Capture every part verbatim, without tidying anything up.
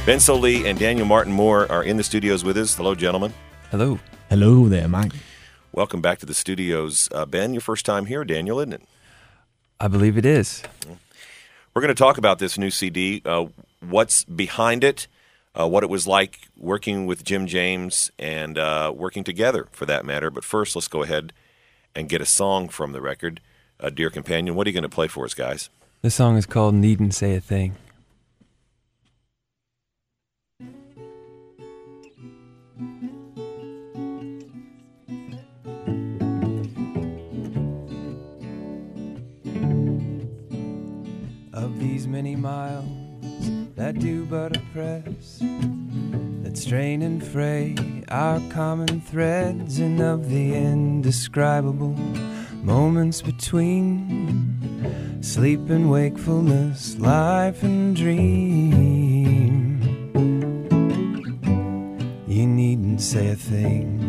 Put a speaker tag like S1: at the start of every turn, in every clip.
S1: Ben Sollee and Daniel Martin Moore are in the studios with us. Hello, gentlemen.
S2: Hello.
S3: Hello there, Mike.
S1: Welcome back to the studios. Uh, Ben, your first time here, Daniel, isn't it?
S2: I believe it is.
S1: We're going to talk about this new C D, uh, what's behind it, uh, what it was like working with Jim James and uh, working together, for that matter. But first, let's go ahead and get a song from the record. Uh, Dear Companion, what are you going to play for us, guys?
S2: This song is called Needn't Say a Thing. Of these many miles that do but oppress, that strain and fray our common threads, and of the indescribable moments between sleep and wakefulness, life and dream, you needn't say a thing.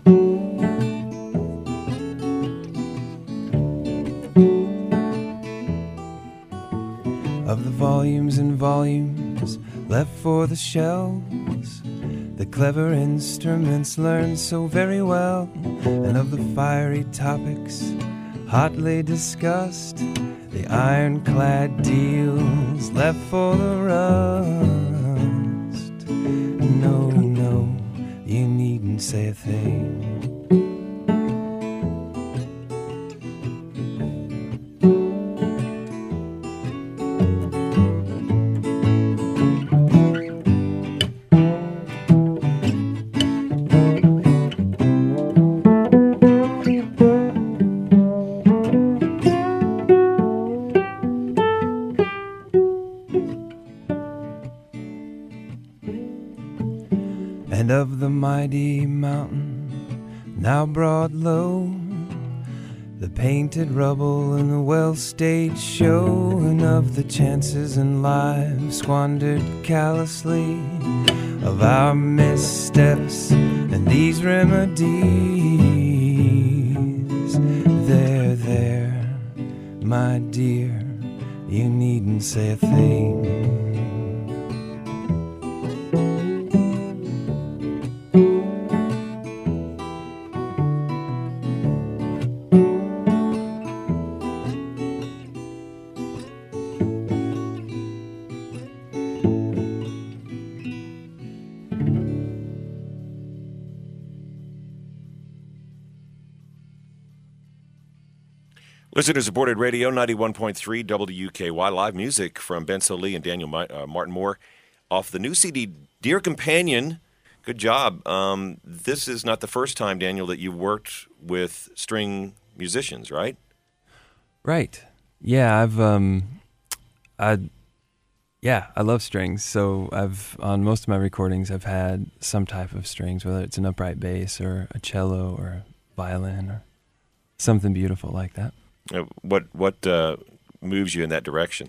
S2: Of the volumes and volumes left for the shelves, the clever instruments learned so very well, and of the fiery topics hotly discussed, the ironclad deals left for the rust. No, no, you needn't say a thing. And of the mighty mountain, now brought low, the painted rubble and the well-staged show, and of the chances and lives squandered callously, of our missteps and these remedies. There, there, my dear, you needn't say a thing.
S1: Listener-supported radio, ninety-one point three W K Y. Live music from Ben Sollee and Daniel Ma- uh, Martin Moore off the new C D, Dear Companion. Good job. Um, this is not the first time, Daniel, that you've worked with string musicians, right?
S2: Right. Yeah, I've um I yeah, I love strings. So I've on most of my recordings I've had some type of strings, whether it's an upright bass or a cello or a violin or something beautiful like that.
S1: Uh, what what uh, moves you in that direction?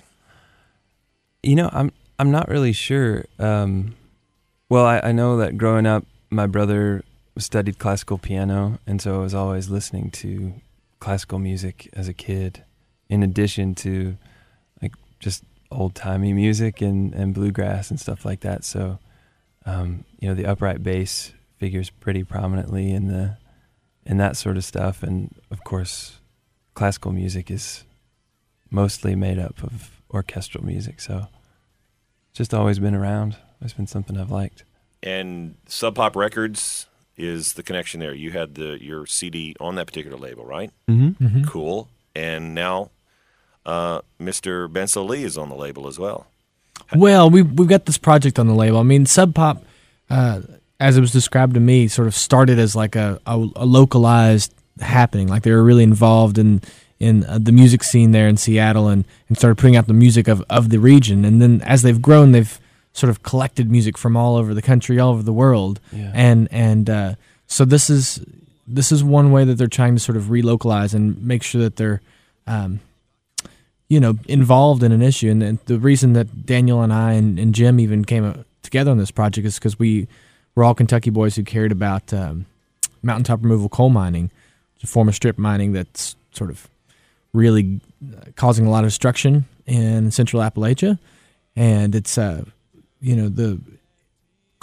S2: You know, I'm I'm not really sure. Um, well, I, I know that growing up, my brother studied classical piano, and so I was always listening to classical music as a kid, in addition to like just old-timey music and, and bluegrass and stuff like that. So, um, you know, the upright bass figures pretty prominently in the in that sort of stuff, and of course, classical music is mostly made up of orchestral music, so it's just always been around. It's been something I've liked.
S1: And Sub Pop Records is the connection there. You had the your C D on that particular label, right?
S2: Mm-hmm.
S3: Mm-hmm.
S1: Cool. And now uh, Mister Ben Sollee is on the label as well.
S3: Well, we, we've got this project on the label. I mean, Sub Pop, uh, as it was described to me, sort of started as like a, a, a localized happening. Like they were really involved in in uh, the music scene there in Seattle, and, and started putting out the music of, of the region. And then as they've grown, they've sort of collected music from all over the country, all over the world.
S2: Yeah.
S3: And and uh, so this is this is one way that they're trying to sort of relocalize and make sure that they're um, you know involved in an issue. And, and the reason that Daniel and I and, and Jim even came uh, together on this project is because we were all Kentucky boys who cared about um, mountaintop removal coal mining, a form of strip mining that's sort of really causing a lot of destruction in Central Appalachia, and it's uh, you know the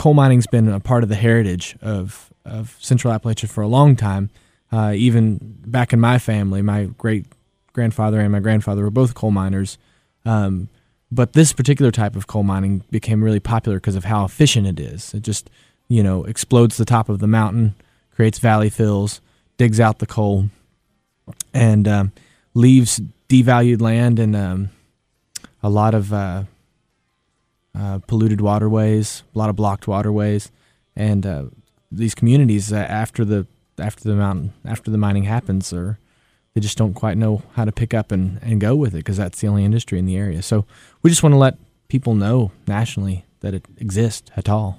S3: coal mining's been a part of the heritage of of Central Appalachia for a long time. Uh, even back in my family, my great grandfather and my grandfather were both coal miners. Um, but this particular type of coal mining became really popular because of how efficient it is. It just, you know, explodes the top of the mountain, creates valley fills, digs out the coal, and um, leaves devalued land and um, a lot of uh, uh, polluted waterways, a lot of blocked waterways, and uh, these communities uh, after the after the mountain after the mining happens, or they just don't quite know how to pick up and, and go with it because that's the only industry in the area. So we just want to let people know nationally that it exists at all.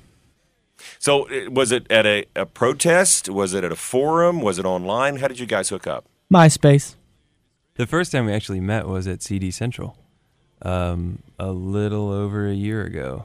S1: So was it at a, a protest? Was it at a forum? Was it online? How did you guys hook up?
S3: MySpace.
S2: The first time we actually met was at C D Central, um, a little over a year ago,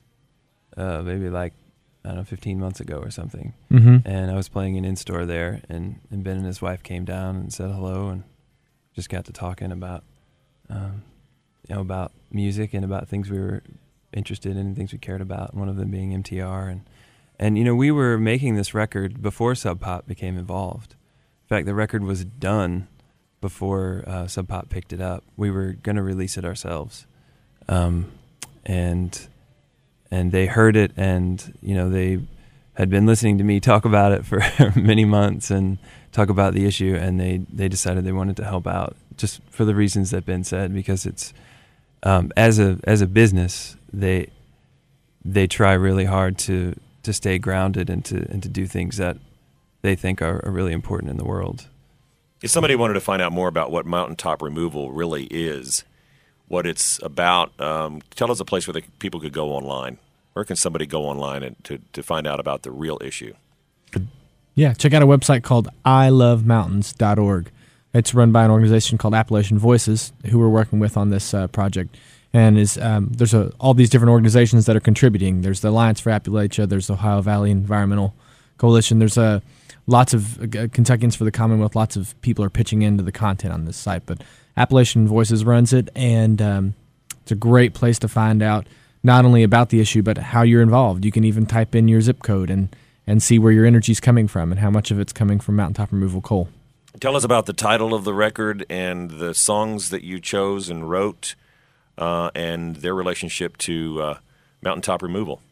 S2: uh, maybe like, I don't know, fifteen months ago or something.
S3: Mm-hmm.
S2: And I was playing an in-store there, and, and Ben and his wife came down and said hello, and just got to talking about, um, you know, about music and about things we were interested in and things we cared about, one of them being M T R. And, and you know, we were making this record before Sub Pop became involved. In fact, the record was done before uh, Sub Pop picked it up. We were going to release it ourselves. Um, and and they heard it, and, you know, they had been listening to me talk about it for many months and talk about the issue, and they, they decided they wanted to help out just for the reasons that Ben said, because it's, um, as a as a business, they they try really hard to, to stay grounded and to and to do things that they think are, are really important in the world.
S1: If somebody wanted to find out more about what mountaintop removal really is, what it's about, um, tell us a place where they, people could go online. Where can somebody go online and to, to find out about the real issue?
S3: Yeah, check out a website called I love mountains dot org. It's run by an organization called Appalachian Voices, who we're working with on this uh, project. And is um, there's a, all these different organizations that are contributing. There's the Alliance for Appalachia. There's the Ohio Valley Environmental Coalition. There's a uh, lots of uh, Kentuckians for the Commonwealth. Lots of people are pitching into the content on this site. But Appalachian Voices runs it, and um, it's a great place to find out not only about the issue, but how you're involved. You can even type in your zip code and, and see where your energy's coming from and how much of it's coming from mountaintop removal coal.
S1: Tell us about the title of the record and the songs that you chose and wrote uh, and their relationship to uh, mountaintop removal.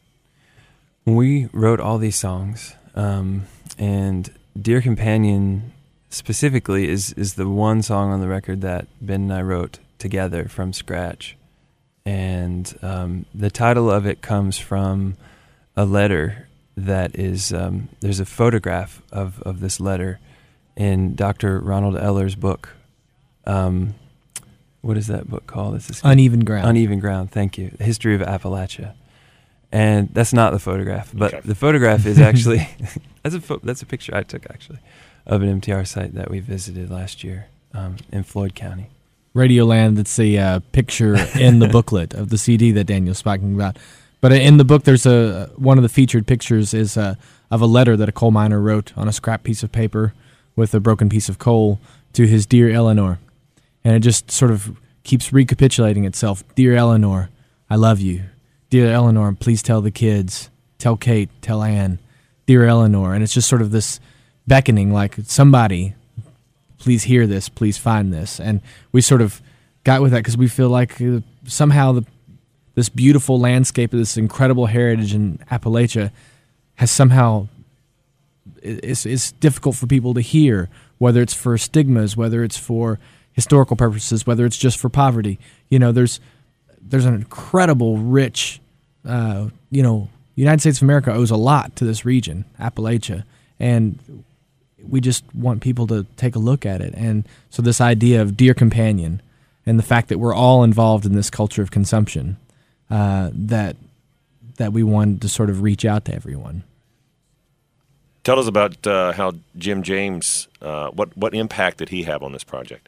S2: We wrote all these songs, um, and Dear Companion specifically is, is the one song on the record that Ben and I wrote together from scratch. And um, the title of it comes from a letter that is, um, there's a photograph of, of this letter in Doctor Ronald Eller's book. Um, what is that book called? It's this
S3: Uneven Ground.
S2: Uneven Ground, thank you. The History of Appalachia. And that's not the photograph, but
S1: okay.
S2: The photograph is actually, that's, a fo- that's a picture I took actually of an M T R site that we visited last year um, in Floyd County.
S3: Radioland, that's a uh, picture in the booklet of the C D that Daniel's speaking about. But in the book, there's a one of the featured pictures is uh, of a letter that a coal miner wrote on a scrap piece of paper with a broken piece of coal to his dear Eleanor. And it just sort of keeps recapitulating itself. Dear Eleanor, I love you. Dear Eleanor, please tell the kids. Tell Kate, tell Ann. Dear Eleanor. And it's just sort of this beckoning, like somebody, please hear this, please find this. And we sort of got with that because we feel like uh, somehow the, this beautiful landscape of this incredible heritage in Appalachia has somehow, it's, it's difficult for people to hear, whether it's for stigmas, whether it's for historical purposes, whether it's just for poverty. You know, there's there's an incredible rich, uh, you know, United States of America owes a lot to this region, Appalachia, and we just want people to take a look at it. And so this idea of Dear Companion and the fact that we're all involved in this culture of consumption, uh, that that we wanted to sort of reach out to everyone.
S1: Tell us about uh, how Jim James, uh, what, what impact did he have on this project?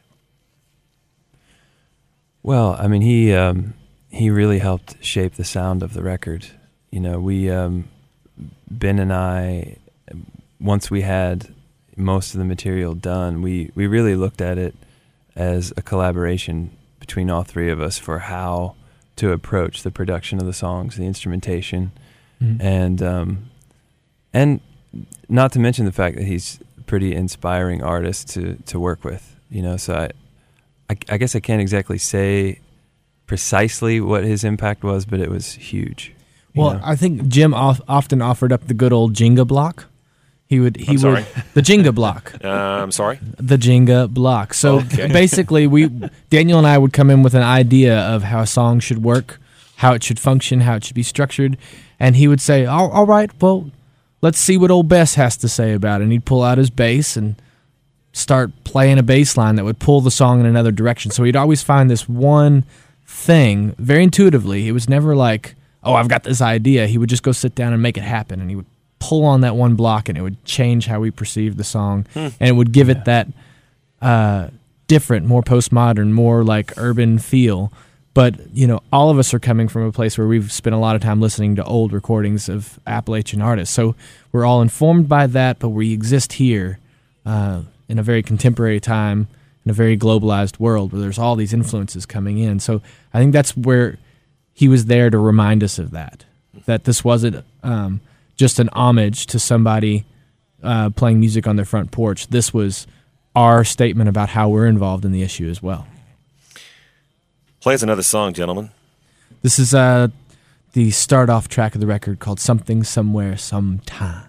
S2: Well, I mean, he um, he really helped shape the sound of the record. You know, we, um, Ben and I, once we had most of the material done, we, we really looked at it as a collaboration between all three of us for how to approach the production of the songs, the instrumentation, mm-hmm. and um, and not to mention the fact that he's a pretty inspiring artist to to work with. You know, so I, I, I guess I can't exactly say precisely what his impact was, but it was huge.
S3: Well,
S2: know?
S3: I think Jim off, often offered up the good old Jenga block. He would he
S1: I'm sorry?
S3: would the Jenga block.
S1: Uh, I'm sorry.
S3: The Jenga block. So
S1: okay.
S3: basically, we Daniel and I would come in with an idea of how a song should work, how it should function, how it should be structured, and he would say, "All, all right, well, let's see what old Bess has to say about it." And he'd pull out his bass and start playing a bass line that would pull the song in another direction. So he'd always find this one thing very intuitively. It was never like, "Oh, I've got this idea." He would just go sit down and make it happen, and he would pull on that one block, and it would change how we perceived the song, hmm. and it would give yeah. it that uh, different, more postmodern, more like urban feel. But, you know, all of us are coming from a place where we've spent a lot of time listening to old recordings of Appalachian artists. So we're all informed by that, but we exist here uh, in a very contemporary time, in a very globalized world where there's all these influences coming in. So I think that's where he was there to remind us of that, that this wasn't um, just an homage to somebody uh, playing music on their front porch. This was our statement about how we're involved in the issue as well.
S1: Play us another song, gentlemen.
S3: This is uh, the start-off track of the record called Something, Somewhere, Sometime.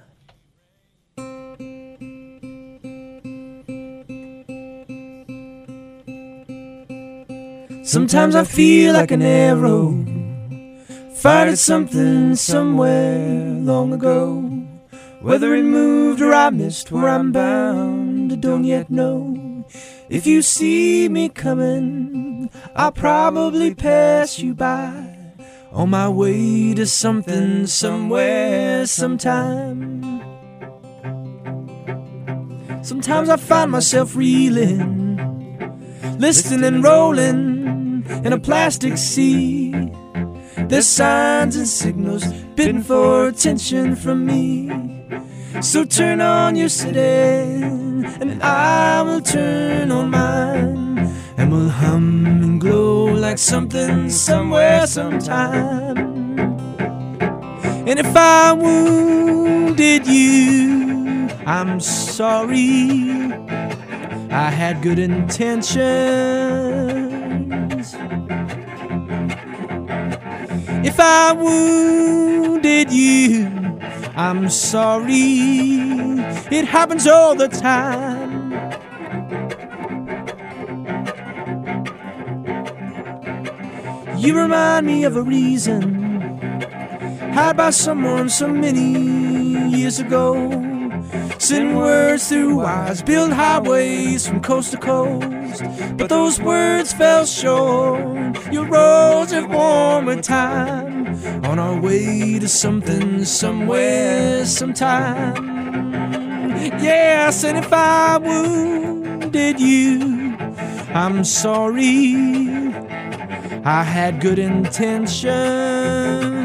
S4: Sometimes I feel like an arrow fired at something somewhere long ago. Whether it moved or I missed where I'm bound, I don't yet know. If you see me coming, I'll probably pass you by, on my way to something somewhere sometime. Sometimes I find myself reeling, listing and rolling in a plastic sea. There's signs and signals bidding for attention from me. So turn on your city, and I will turn on mine, and we'll hum and glow like something somewhere sometime. And if I wounded you, I'm sorry. I had good intentions. If I wounded you, I'm sorry. It happens all the time. You remind me of a reason had by someone so many years ago. Send words through wires, build highways from coast to coast. But those words fell short. Your rose have warm with time, on our way to something somewhere sometime. Yes, and if I wounded you, I'm sorry. I had good intentions.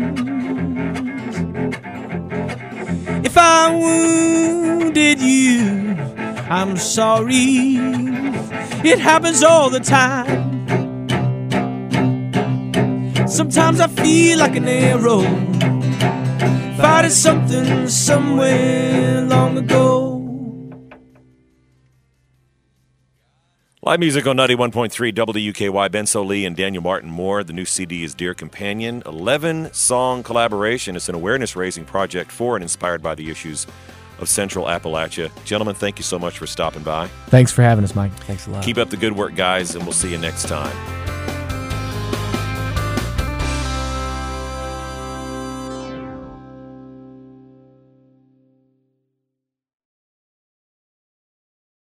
S4: If I wounded you, I'm sorry. It happens all the time. Sometimes I feel like an arrow fired at something somewhere long ago.
S1: Live music on ninety-one point three W K Y. Benso Lee and Daniel Martin Moore. The new C D is Dear Companion. eleven-song collaboration. It's an awareness-raising project for and inspired by the issues of Central Appalachia. Gentlemen, thank you so much for stopping by.
S3: Thanks for having us, Mike.
S2: Thanks a lot.
S1: Keep up the good work, guys, and we'll see you next time.